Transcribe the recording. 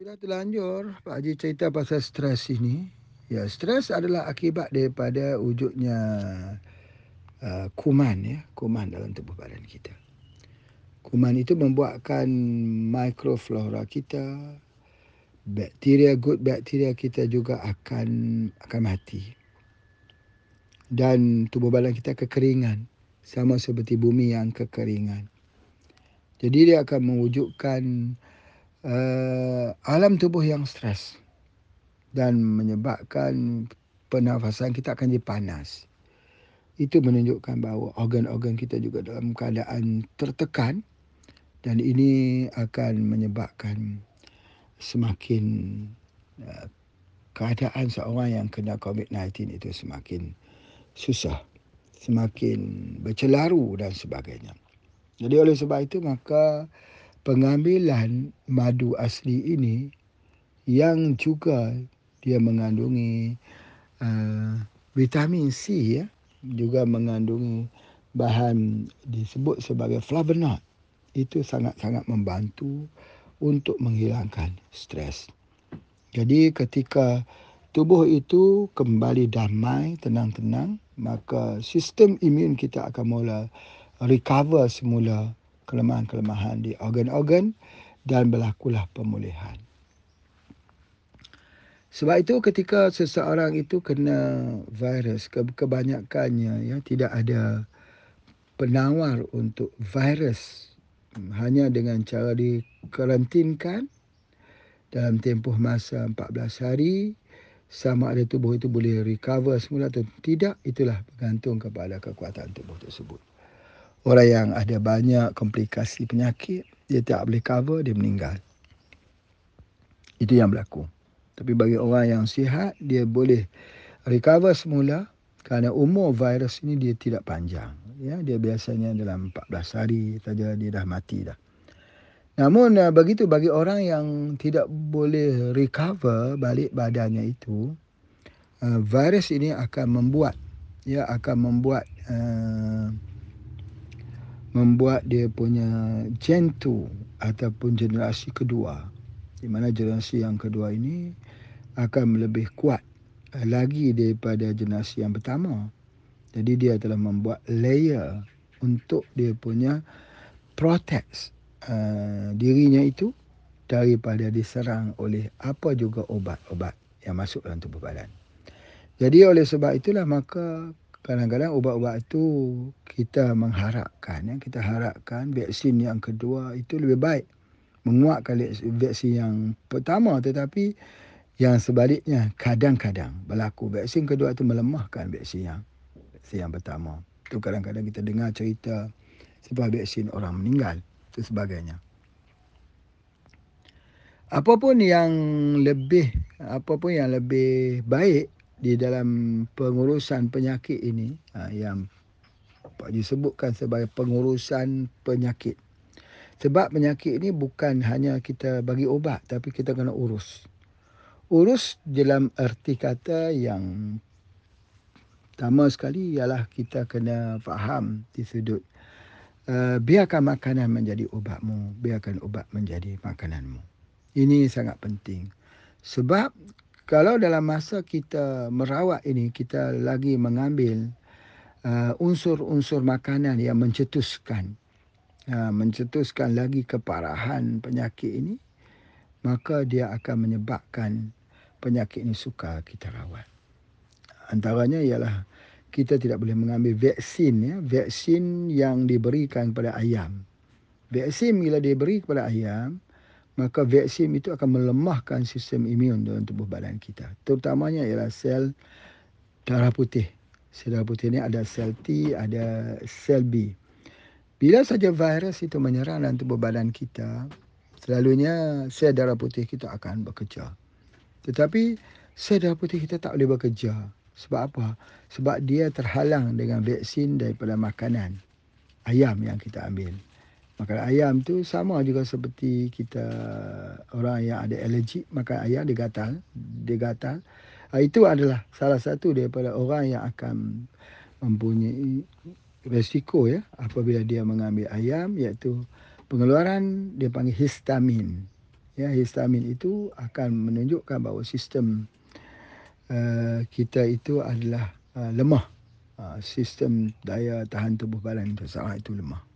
Kita terlanjur, Pak Haji cerita pasal stres ini. Ya, stres adalah akibat daripada wujudnya kuman, ya, kuman dalam tubuh badan kita. Kuman itu membuatkan mikroflora kita, bakteria, good bakteria kita juga akan mati. Dan tubuh badan kita kekeringan, sama seperti bumi yang kekeringan. Jadi dia akan mewujudkan alam tubuh yang stres dan menyebabkan pernafasan kita akan jadi panas. Itu menunjukkan bahawa organ-organ kita juga dalam keadaan tertekan dan ini akan menyebabkan semakin uh, keadaan seorang yang kena COVID-19 itu semakin susah, semakin bercelaru dan sebagainya. Jadi oleh sebab itu maka pengambilan madu asli ini yang juga dia mengandungi vitamin C, ya, juga mengandungi bahan disebut sebagai flavonoid. Itu sangat-sangat membantu untuk menghilangkan stres. Jadi ketika tubuh itu kembali damai, tenang-tenang, maka sistem imun kita akan mula recover semula kelemahan-kelemahan di organ-organ dan berlakulah pemulihan. Sebab itu ketika seseorang itu kena virus, kebanyakannya ya tidak ada penawar untuk virus, hanya dengan cara dikarantinkan dalam tempoh masa 14 hari. Sama ada tubuh itu boleh recover semula atau tidak, itulah bergantung kepada kekuatan tubuh tersebut. Orang yang ada banyak komplikasi penyakit, dia tak boleh cover, dia meninggal. Itu yang berlaku. Tapi bagi orang yang sihat, dia boleh recover semula kerana umur virus ini dia tidak panjang. Ya, dia biasanya dalam 14 hari saja dia dah mati dah. Namun begitu bagi orang yang tidak boleh recover balik badannya itu, virus ini akan membuat dia punya gen 2 ataupun generasi kedua. Di mana generasi yang kedua ini akan lebih kuat lagi daripada generasi yang pertama. Jadi dia telah membuat layer untuk dia punya protect dirinya itu daripada diserang oleh apa juga obat-obat yang masuk dalam tubuh badan. Jadi oleh sebab itulah maka kadang-kadang ubat-ubat itu kita mengharapkan, ya, kita harapkan vaksin yang kedua itu lebih baik, menguatkan vaksin yang pertama, tetapi yang sebaliknya kadang-kadang berlaku vaksin kedua itu melemahkan vaksin yang pertama. Itu kadang-kadang kita dengar cerita sebab vaksin orang meninggal itu sebagainya. Apapun yang lebih baik di dalam pengurusan penyakit ini, yang Pak Haji sebutkan sebagai pengurusan penyakit. Sebab penyakit ini bukan hanya kita bagi obat, tapi kita kena urus. Urus dalam erti kata yang pertama sekali ialah kita kena faham di sudut biarkan makanan menjadi obatmu, biarkan obat menjadi makananmu. Ini sangat penting. Sebab kalau dalam masa kita merawat ini, kita lagi mengambil unsur-unsur makanan yang mencetuskan lagi keparahan penyakit ini, maka dia akan menyebabkan penyakit ini sukar kita rawat. Antaranya ialah kita tidak boleh mengambil vaksin, ya, vaksin yang diberikan kepada ayam. Vaksin bila diberi kepada ayam, maka vaksin itu akan melemahkan sistem imun dalam tubuh badan kita. Terutamanya ialah sel darah putih. Sel darah putih ini ada sel T, ada sel B. Bila saja virus itu menyerang dalam tubuh badan kita, selalunya sel darah putih kita akan bekerja. Tetapi sel darah putih kita tak boleh bekerja. Sebab apa? Sebab dia terhalang dengan vaksin daripada makanan ayam yang kita ambil. Makanan ayam tu sama juga seperti kita orang yang ada alergik makan ayam, dia gatal. Itu adalah salah satu daripada orang yang akan mempunyai resiko, ya, apabila dia mengambil ayam, iaitu pengeluaran dia panggil histamin. Ya, histamin itu akan menunjukkan bahawa sistem kita itu adalah lemah. Sistem daya tahan tubuh badan seseorang itu lemah.